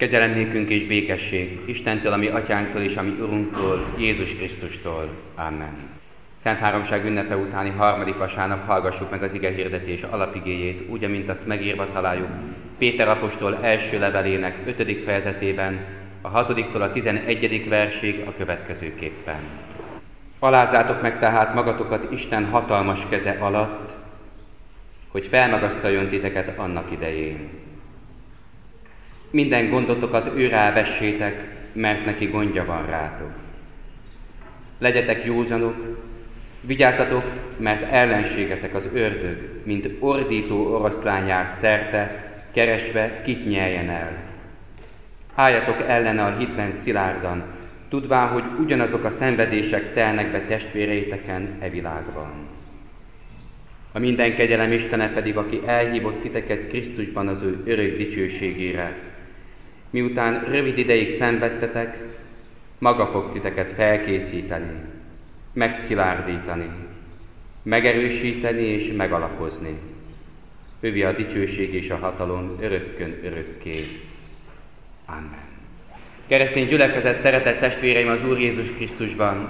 Kegyelem nékünk és békesség Istentől, a mi atyánktól és a mi Urunktól, Jézus Krisztustól. Amen. Szent Háromság ünnepe utáni harmadik vasárnap hallgassuk meg az igehirdetés alapigéjét, úgy, amint azt megírva találjuk Péter apostol első levelének 5. fejezetében, a 6-tól a 11. versig a következőképpen. Alázátok meg tehát magatokat Isten hatalmas keze alatt, hogy felmagasztaljon titeket annak idején. Minden gondotokat őrá vessétek, mert neki gondja van rátok. Legyetek józanok, vigyázzatok, mert ellenségetek az ördög, mint ordító oroszlán jár szerte, keresve, kit nyeljen el. Álljatok ellene a hitben szilárdan, tudván, hogy ugyanazok a szenvedések telnek be testvéreiteken e világban. A minden kegyelem Istene pedig, aki elhívott titeket Krisztusban az ő örök dicsőségére, miután rövid ideig szenvedtetek, maga fog titeket felkészíteni, megszilárdítani, megerősíteni és megalapozni. Övé a dicsőség és a hatalom örökkön örökké. Amen. Keresztény gyülekezet, szeretett testvéreim az Úr Jézus Krisztusban!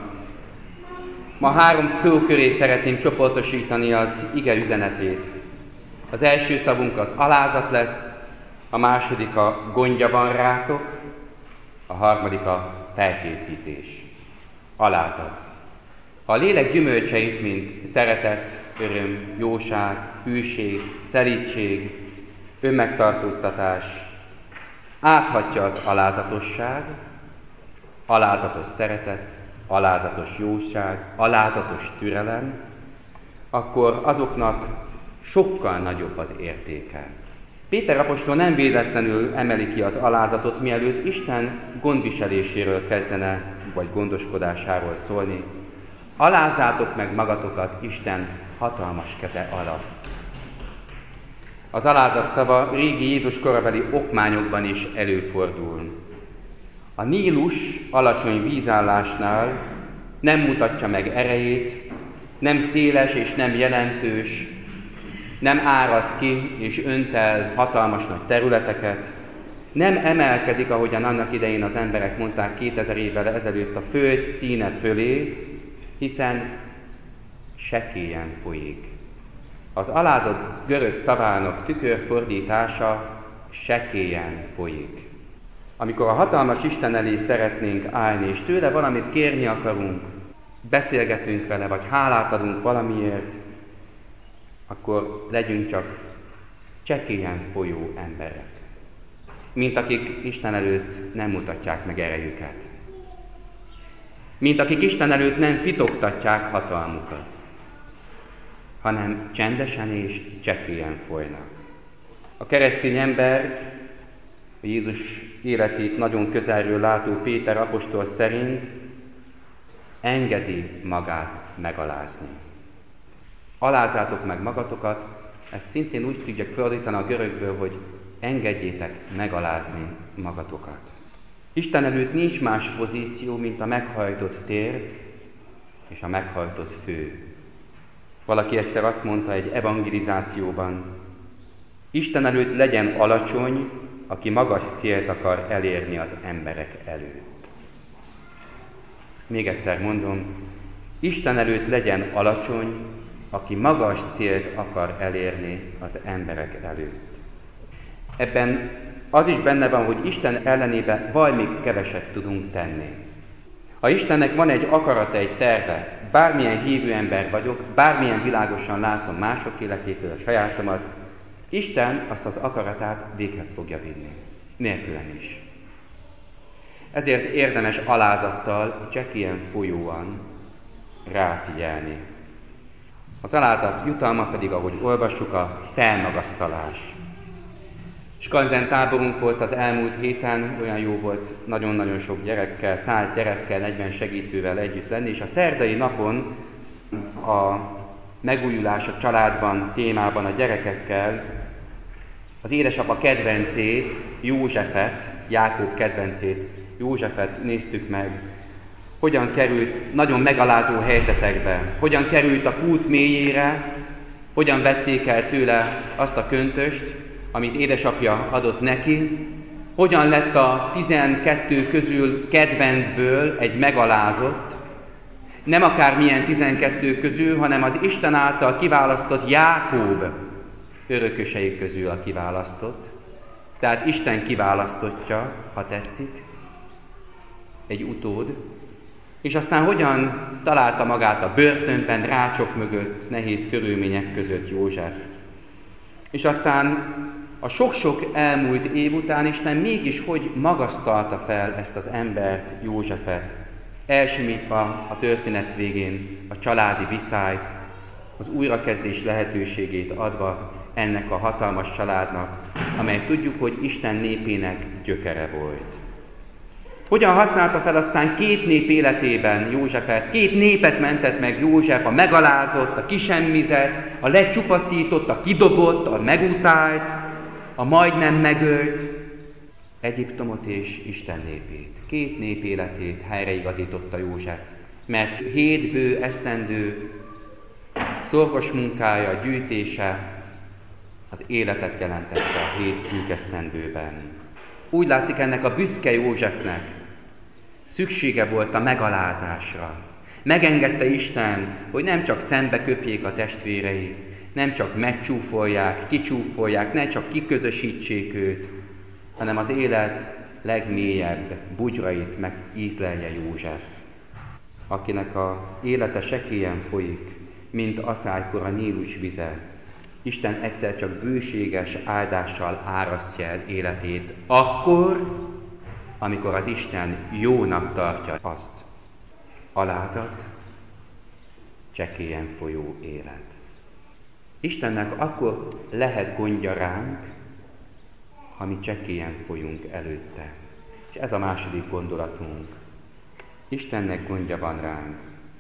Ma 3 szó köré szeretném csoportosítani az ige üzenetét. Az első szavunk az alázat lesz, a második a gondja van rátok, a harmadik a felkészítés. Alázat. A lélek gyümölcseit, mint szeretet, öröm, jóság, hűség, szelídség, önmegtartóztatás, áthatja az alázatosság, alázatos szeretet, alázatos jóság, alázatos türelem, akkor azoknak sokkal nagyobb az értéke. Péter apostol nem véletlenül emeli ki az alázatot, mielőtt Isten gondviseléséről kezdene, vagy gondoskodásáról szólni. Alázátok meg magatokat Isten hatalmas keze alatt. Az alázat szava régi Jézus korabeli okmányokban is előfordul. A Nílus alacsony vízállásnál nem mutatja meg erejét, nem széles és nem jelentős, nem árad ki és önt el hatalmas nagy területeket, nem emelkedik, ahogyan annak idején az emberek mondták 2000 évvel ezelőtt a föld színe fölé, hiszen sekélyen folyik. Az alázat görög szavának tükörfordítása sekélyen folyik. Amikor a hatalmas Isten elé szeretnénk állni, és tőle valamit kérni akarunk, beszélgetünk vele, vagy hálát adunk valamiért, akkor legyünk csak csekélyen folyó emberek, mint akik Isten előtt nem mutatják meg erejüket, mint akik Isten előtt nem fitoktatják hatalmukat, hanem csendesen és csekélyen folynak. A keresztény ember, a Jézus életét nagyon közelről látó Péter apostol szerint engedi magát megalázni. Alázátok meg magatokat, ezt szintén úgy tudják fordítani a görögből, hogy engedjétek megalázni magatokat. Isten előtt nincs más pozíció, mint a meghajtott térd és a meghajtott fő. Valaki egyszer azt mondta egy evangelizációban, Isten előtt legyen alacsony, aki magas célt akar elérni az emberek előtt. Még egyszer mondom, Isten előtt legyen alacsony, aki magas célt akar elérni az emberek előtt. Ebben az is benne van, hogy Isten ellenében valami keveset tudunk tenni. Ha Istennek van egy akarata, egy terve, bármilyen hívő ember vagyok, bármilyen világosan látom mások életétől a sajátomat, Isten azt az akaratát véghez fogja vinni, nélkülem is. Ezért érdemes alázattal, csekélyen folyóan ráfigyelni. Az alázat jutalma pedig, ahogy olvassuk, a felmagasztalás. Skanzen táborunk volt az elmúlt héten, olyan jó volt nagyon-nagyon sok gyerekkel, 100 gyerekkel, 40 segítővel együtt lenni, és a szerdai napon a megújulás a családban témában a gyerekekkel az édesapa kedvencét, Józsefet, Jákob kedvencét, Józsefet néztük meg, hogyan került nagyon megalázó helyzetekbe, hogyan került a kút mélyére, hogyan vették el tőle azt a köntöst, amit édesapja adott neki, Hogyan lett a 12 közül kedvencből egy megalázott, nem akármilyen 12 közül, hanem az Isten által kiválasztott Jákób örökösei közül a kiválasztott. Tehát Isten kiválasztottja, ha tetszik, egy utód, és aztán hogyan találta magát a börtönben, rácsok mögött, nehéz körülmények között József. És aztán a sok-sok elmúlt év után Isten mégis hogy magasztalta fel ezt az embert, Józsefet, elsimítva a történet végén a családi viszályt, az újrakezdés lehetőségét adva ennek a hatalmas családnak, amely tudjuk, hogy Isten népének gyökere volt. Hogyan használta fel aztán 2 nép életében Józsefet, 2 népet mentett meg József, a megalázott, a kisemmizett, a lecsupaszított, a kidobott, a megutált, a majdnem megölt Egyiptomot és Isten népét. 2 nép életét helyreigazította József, mert 7 bő esztendő szorgos munkája, gyűjtése az életet jelentette a 7 szűk esztendőben. Úgy látszik, ennek a büszke Józsefnek szüksége volt a megalázásra. Megengedte Isten, hogy nem csak szembe köpjék a testvérei, nem csak megcsúfolják, kicsúfolják, ne csak kiközösítsék őt, hanem az élet legmélyebb bugyrait megízlelje József, akinek az élete sekélyen folyik, mint aszálykor a Nílus vize. Isten egyszer csak bőséges áldással árasztja el életét, akkor, amikor az Isten jónak tartja azt. Alázat, csekélyen folyó élet. Istennek akkor lehet gondja ránk, ha mi csekélyen folyunk előtte. És ez a második gondolatunk. Istennek gondja van ránk.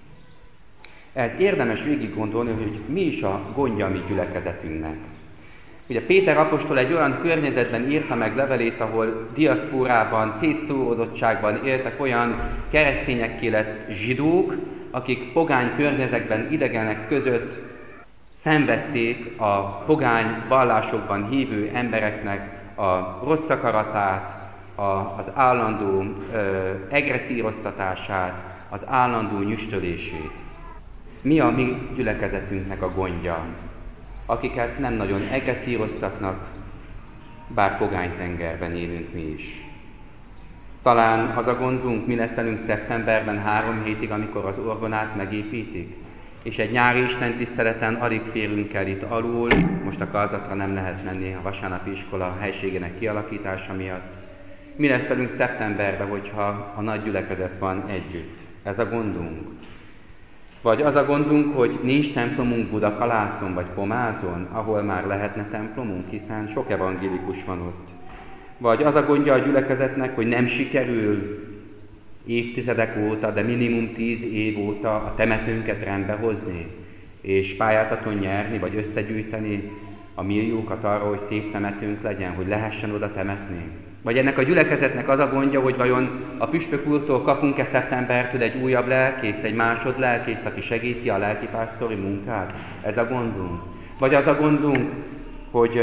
Ez érdemes végig gondolni, hogy mi is a gondja a mi gyülekezetünknek. Ugye Péter apostol egy olyan környezetben írta meg levelét, ahol diaszpórában, szétszóródottságban éltek olyan keresztényekké lett zsidók, akik pogány környezetben, idegenek között szenvedték a pogány vallásokban hívő embereknek a rossz akaratát, az állandó egresszíroztatását, az állandó nyüstölését. Mi a mi gyülekezetünknek a gondja, akiket nem nagyon egresszíroztatnak, bár pogánytengerben élünk mi is. Talán az a gondunk, mi lesz velünk szeptemberben 3 hétig, amikor az orgonát megépítik, és egy nyári istentiszteleten alig férünk el itt alul, most a karzatra nem lehet menni a vasárnapi iskola helységének kialakítása miatt. Mi lesz velünk szeptemberben, hogyha a nagy gyülekezet van együtt? Ez a gondunk. Vagy az a gondunk, hogy nincs templomunk Budakalászon vagy Pomázon, ahol már lehetne templomunk, hiszen sok evangélikus van ott. Vagy az a gondja a gyülekezetnek, hogy nem sikerül évtizedek óta, de minimum 10 év óta a temetőnket rendbe hozni, és pályázaton nyerni, vagy összegyűjteni a milliókat arra, hogy szép temetőnk legyen, hogy lehessen oda temetni. Vagy ennek a gyülekezetnek az a gondja, hogy vajon a püspök úrtól kapunk-e szeptembertől egy újabb lelkészt, egy másodlelkészt, aki segíti a lelkipásztori munkát? Ez a gondunk. Vagy az a gondunk, hogy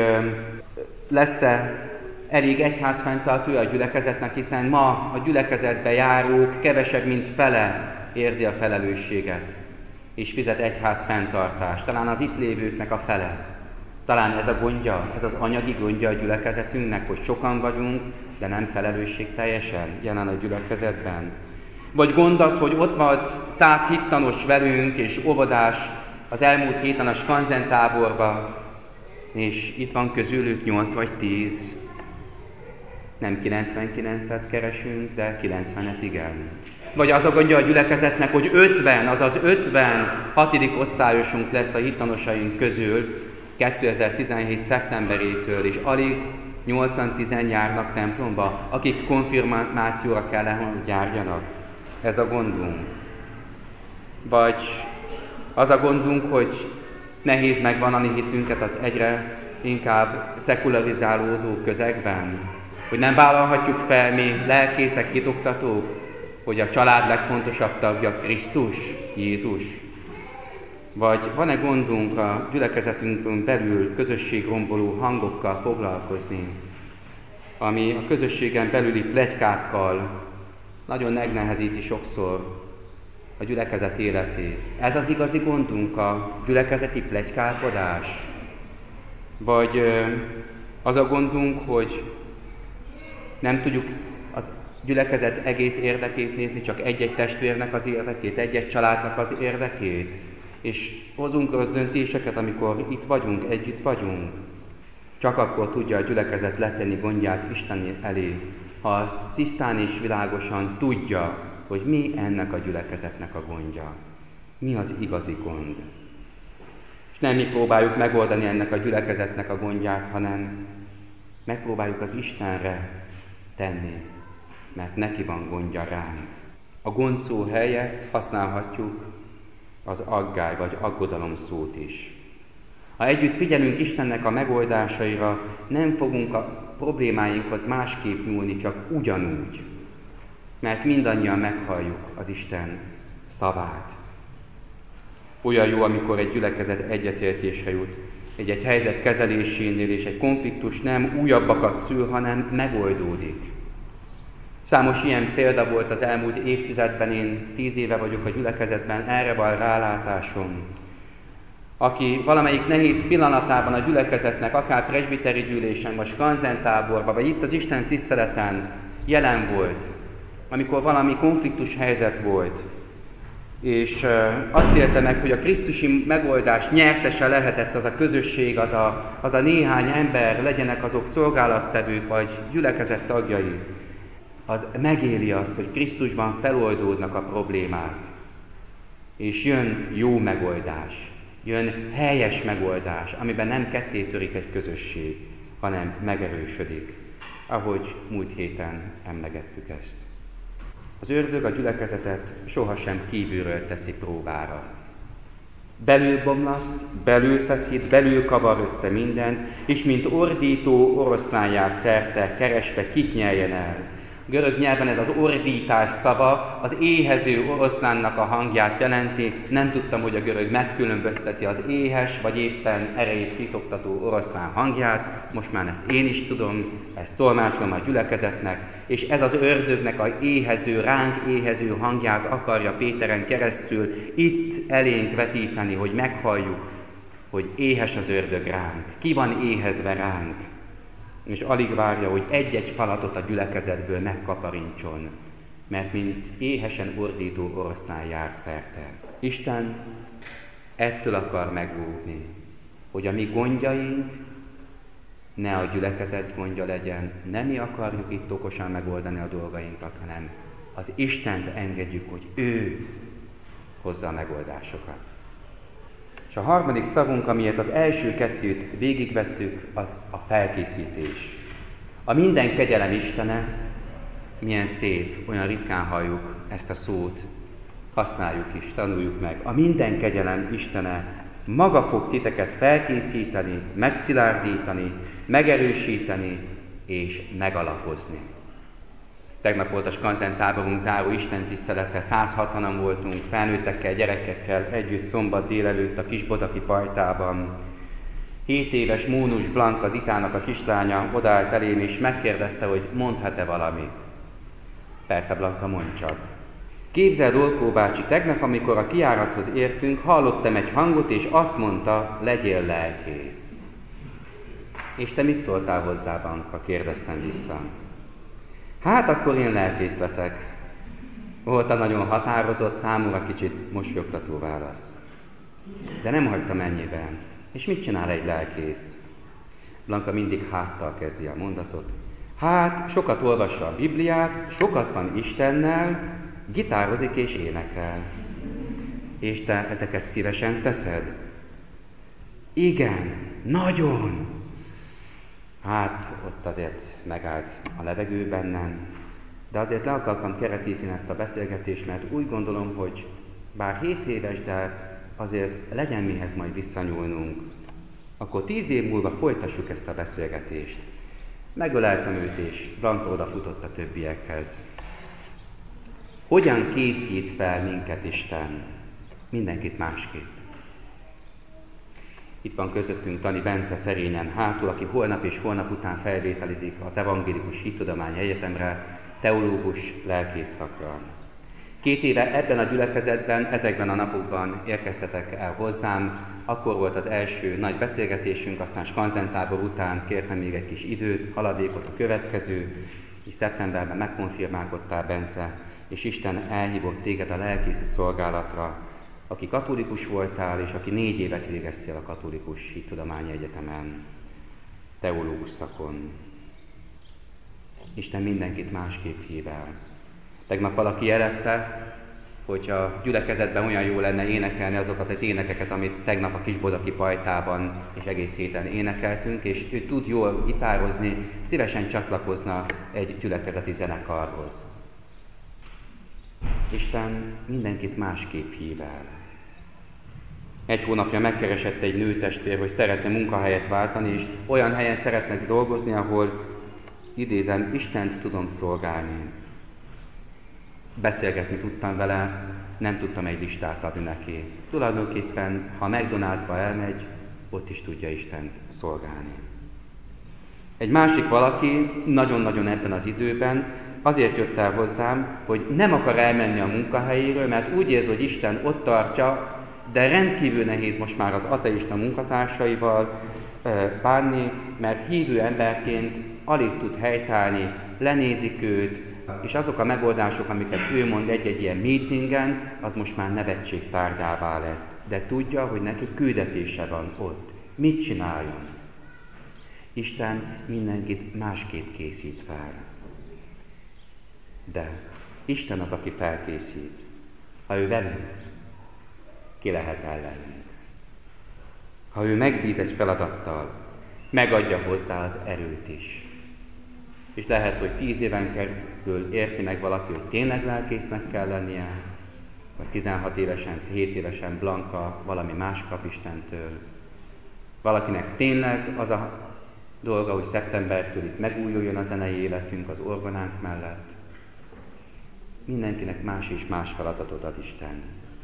lesz-e elég egyházfenntartó a gyülekezetnek, hiszen ma a gyülekezetbe járók kevesebb, mint fele érzi a felelősséget, és fizet egyház fenntartást. Talán az itt lévőknek a fele. Talán ez a gondja, ez az anyagi gondja a gyülekezetünknek, hogy sokan vagyunk, de nem felelősségteljesen jelen a gyülekezetben. Vagy gond az, hogy ott volt 100 hittanos velünk és óvodás az elmúlt héten a skanzentáborba, és itt van közülük 8 vagy 10. Nem 99-et keresünk, de 90-et igen. Vagy az a gondja a gyülekezetnek, hogy 50, azaz 56. osztályosunk lesz a hittanosaink közül 2017. szeptemberétől, és alig 8-10 járnak templomba, akik konfirmációra kellene, hogy járjanak. Ez a gondunk. Vagy az a gondunk, hogy nehéz megvallani hitünket az egyre inkább szekularizálódó közegben, hogy nem vállalhatjuk fel mi lelkészek, hitoktatók, hogy a család legfontosabb tagja Krisztus, Jézus. Vagy van-e gondunk a gyülekezetünkön belül közösségromboló hangokkal foglalkozni? ami a közösségen belüli pletykákkal nagyon megnehezíti sokszor a gyülekezet életét. Ez az igazi gondunk, a gyülekezeti pletykálkodás? Vagy az a gondunk, hogy nem tudjuk az gyülekezet egész érdekét nézni, csak egy-egy testvérnek az érdekét, egy-egy családnak az érdekét, és hozunk rossz döntéseket, amikor itt vagyunk, együtt vagyunk. Csak akkor tudja a gyülekezet letenni gondját Isten elé, ha azt tisztán és világosan tudja, hogy mi ennek a gyülekezetnek a gondja. Mi az igazi gond. És nem mi próbáljuk megoldani ennek a gyülekezetnek a gondját, hanem megpróbáljuk az Istenre tenni, mert neki van gondja ránk. A gond szó helyett használhatjuk az aggály vagy aggodalom szót is. Ha együtt figyelünk Istennek a megoldásaira, nem fogunk a problémáinkhoz másképp nyúlni, csak ugyanúgy. Mert mindannyian meghalljuk az Isten szavát. Olyan jó, amikor egy gyülekezet egyetértésre jut, egy helyzet kezelésénél, és egy konfliktus nem újabbakat szül, hanem megoldódik. Számos ilyen példa volt az elmúlt évtizedben, én 10 éve vagyok a gyülekezetben, erre van rálátásom. Aki valamelyik nehéz pillanatában a gyülekezetnek, akár presbiteri gyűlésen, vagy skanzentáborban, vagy itt az Isten tiszteleten jelen volt, amikor valami konfliktus helyzet volt, és azt élte meg, hogy a krisztusi megoldás nyertese lehetett az a közösség, az a néhány ember, legyenek azok szolgálattevők, vagy gyülekezet tagjai, az megéli azt, hogy Krisztusban feloldódnak a problémák, és jön jó megoldás, jön helyes megoldás, amiben nem ketté törik egy közösség, hanem megerősödik, ahogy múlt héten emlegettük ezt. Az ördög a gyülekezetet sohasem kívülről teszi próbára. Belül bomlaszt, belül feszít, belül kavar össze mindent, és mint ordító oroszlán jár szerte, keresve kit nyeljen el. Görög nyelven ez az ordítás szava az éhező oroszlánnak a hangját jelenti. Nem tudtam, hogy a görög megkülönbözteti az éhes, vagy éppen erejét titoktató oroszlán hangját. Most már ezt én is tudom, ezt tolmácsolom a gyülekezetnek, és ez az ördögnek a éhező, ránk éhező hangját akarja Péteren keresztül itt elénk vetíteni, hogy meghalljuk, hogy éhes az ördög ránk, ki van éhezve ránk. És alig várja, hogy egy-egy falatot a gyülekezetből megkaparincson, mert mint éhesen ordító oroszlán jár szerte. Isten ettől akar megóvni, hogy a mi gondjaink ne a gyülekezet gondja legyen, nem mi akarjuk itt okosan megoldani a dolgainkat, hanem az Istent engedjük, hogy ő hozza a megoldásokat. És a harmadik szavunk, amiért az első kettőt végigvettük, az a felkészítés. A minden kegyelem Istene, milyen szép, olyan ritkán halljuk ezt a szót, használjuk is, tanuljuk meg. A minden kegyelem Istene maga fog titeket felkészíteni, megszilárdítani, megerősíteni és megalapozni. Tegnap volt a skanzentáborunk záró istentisztelete, 160-an voltunk, felnőttekkel, gyerekekkel együtt szombat délelőtt a Kisbodaki pajtában. 7 éves Mónus Blanka, Zitának a kislánya odaállt elém, és megkérdezte, hogy mondhat-e valamit. Persze, Blanka, mondj csak. Képzeld, Olkó bácsi, tegnap, amikor a kijárathoz értünk, hallottam egy hangot, és azt mondta, legyél lelkész. És te mit szóltál hozzá, Blanka? Kérdeztem vissza. Hát akkor én lelkész leszek. Volt a nagyon határozott, számomra kicsit mosolyogtató válasz. De nem hagytam ennyiben. És mit csinál egy lelkész? Blanka mindig háttal kezdi a mondatot. Hát, sokat olvassa a Bibliát, sokat van Istennel, gitározik és énekel. És te ezeket szívesen teszed? Igen, nagyon! Hát, ott azért megállt a levegő bennem, de azért le akartam keretíteni ezt a beszélgetést, mert úgy gondolom, hogy bár 7 éves, de azért legyen mihez majd visszanyúlnunk. Akkor 10 év múlva folytassuk ezt a beszélgetést. Megöleltem őt, és Blanka odafutott a többiekhez. Hogyan készít fel minket Isten? Mindenkit másképp. Itt van közöttünk Tani Bence szerényen hátul, aki holnap és holnap után felvételizik az Evangélikus Hittudományi Egyetemre, teológus lelkész szakra. 2 éve ebben a gyülekezetben, ezekben a napokban érkeztetek el hozzám, akkor volt az első nagy beszélgetésünk, aztán skanzentábor után kértem még egy kis időt, haladékot a következő, és szeptemberben megkonfirmálkodtál, Bence, és Isten elhívott téged a lelkészi szolgálatra, aki katolikus voltál, és aki 4 évet végeztél a Katolikus Hittudományi Egyetemen, teológus szakon. Isten mindenkit másképp hív el. Tegnap valaki jelezte, hogy a gyülekezetben olyan jó lenne énekelni azokat az énekeket, amit tegnap a Kisbodaki Pajtában és egész héten énekeltünk, és ő tud jól gitározni, szívesen csatlakozna egy gyülekezeti zenekarhoz. Isten mindenkit másképp hív el. 1 hónapja megkeresett egy nőtestvér, hogy szeretne munkahelyet váltani, és olyan helyen szeretnek dolgozni, ahol, idézem, Istent tudom szolgálni. Beszélgetni tudtam vele, nem tudtam egy listát adni neki. Tulajdonképpen, ha McDonald'sba elmegy, ott is tudja Istent szolgálni. Egy másik valaki, nagyon-nagyon ebben az időben, azért jött el hozzám, hogy nem akar elmenni a munkahelyéről, mert úgy érzi, hogy Isten ott tartja, de rendkívül nehéz most már az ateista munkatársaival bánni, mert hívő emberként alig tud helytállni, lenézik őt, és azok a megoldások, amiket ő mond egy-egy ilyen meetingen, az most már nevetség tárgyává lett. De tudja, hogy neki küldetése van ott. Mit csináljon? Isten mindenkit másképp készít fel. De Isten az, aki felkészít. Ha ő velünk, ki lehet ellenünk. Ha ő megbíz egy feladattal, megadja hozzá az erőt is. És lehet, hogy 10 éven keresztül érti meg valaki, hogy tényleg lelkésznek kell lennie, vagy 16 évesen, 7 évesen Blanka valami más kap Istentől. Valakinek tényleg az a dolga, hogy szeptembertől itt megújuljon a zenei életünk az orgonánk mellett. Mindenkinek más és más feladatot ad Isten.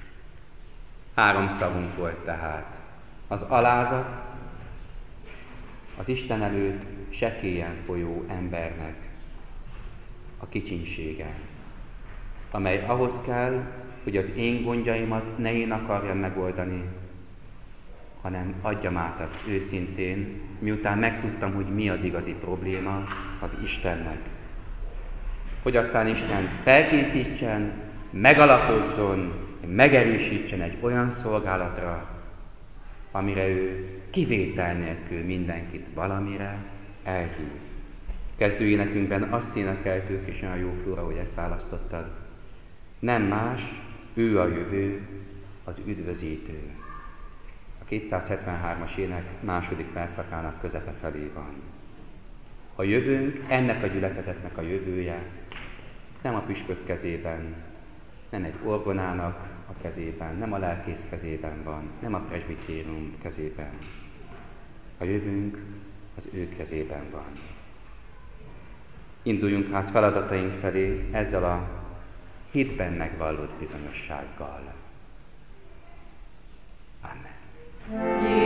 3 szavunk volt tehát. Az alázat, az Isten előtt sekélyen folyó embernek a kicsinsége, amely ahhoz kell, hogy az én gondjaimat ne én akarjam megoldani, hanem adjam át azt őszintén, miután megtudtam, hogy mi az igazi probléma, az Istennek. Hogy aztán Isten felkészítsen, megalapozzon, megerősítsen egy olyan szolgálatra, amire ő kivétel nélkül mindenkit valamire elhív. Kezdő énekünkben azt énekeltük, és olyan jó flóra, hogy ezt választottad. Nem más, ő a jövő, az üdvözítő. A 273-as ének második verszakának közepe felé van. A jövőnk, ennek a gyülekezetnek a jövője nem a püspök kezében, nem egy orgonának a kezében, nem a lelkész kezében van, nem a presbitérium kezében. A jövőnk az ő kezében van. Induljunk hát feladataink felé ezzel a hitben megvallott bizonyossággal. Amen.